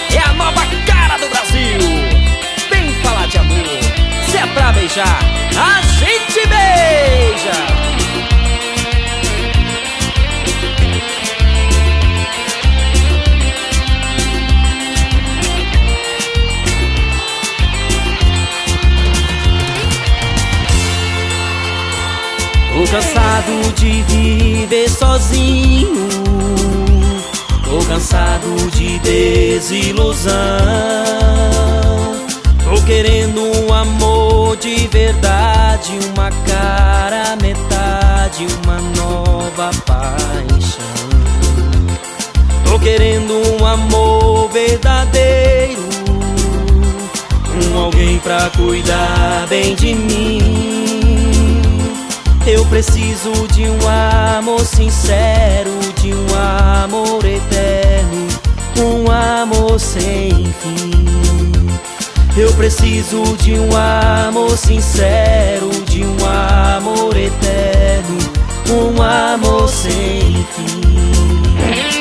é a nova cara do Brasil. Vem falar de amor, se é pra beijar, a gente beija. Tô cansado de viver sozinho, tô cansado de desilusão. Tô querendo um amor de verdade, uma cara metade, uma nova paixão. Tô querendo um amor verdadeiro, alguém pra cuidar bem de mim. Eu preciso de um amor sincero, de um amor eterno, um amor sem fim. Eu preciso de um amor sincero, de um amor eterno, um amor sem fim.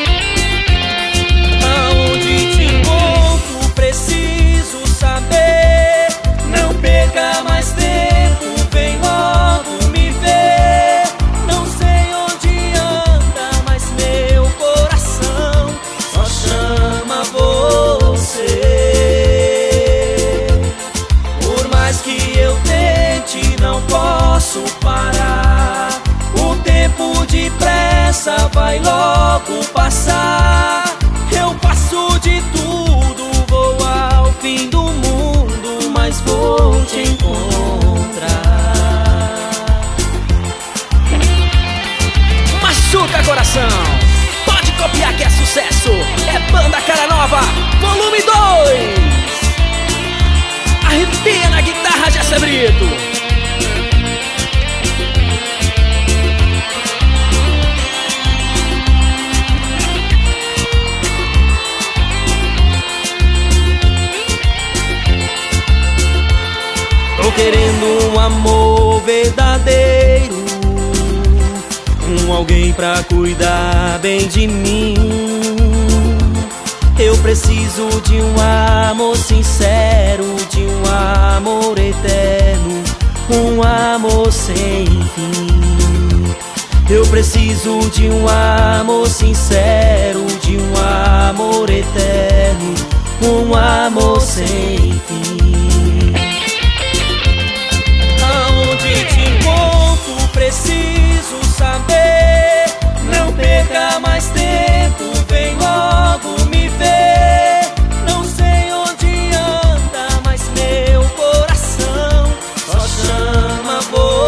Aonde te encontro, preciso saber. Não perca mais tempo, vem logo. Parar, o tempo depressa vai logo passar. Eu passo de tudo, vou ao fim do mundo, mas vou te encontrar. Machuca coração, pode copiar que é sucesso. É Banda Cara Nova, volume 2. Arrepia na guitarra, Jessé Brito. Tô querendo um amor verdadeiro, alguém pra cuidar bem de mim. Eu preciso de um amor sincero, de um amor eterno, um amor sem fim. Eu preciso de um amor sincero, de um amor eterno, um amor sem fim. Preciso saber, não perca mais tempo, vem logo me ver. Não sei onde anda, mas meu coração só chama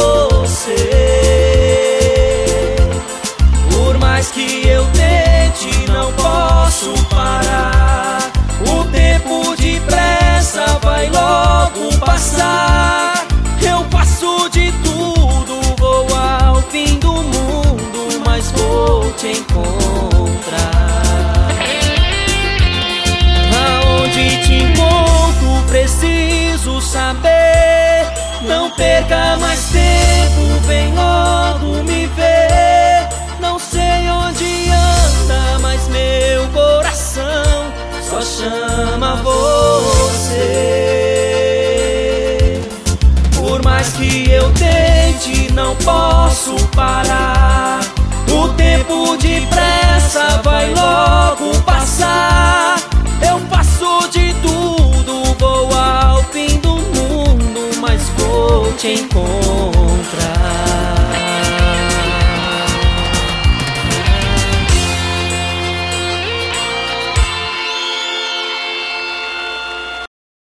você. Por mais que eu tente, não posso parar. O tempo depressa vai logo passar. Eu passo de tudo, vou ao fim do mundo, mas vou te encontrar. Aonde te encontro, preciso saber. Não perca mais tempo, vem logo me ver. Não sei onde anda, mas meu coração só chama você. Por mais que eu tente, não posso parar. O tempo depressa vai logo passar. Eu passo de tudo, vou ao fim do mundo, mas vou te encontrar.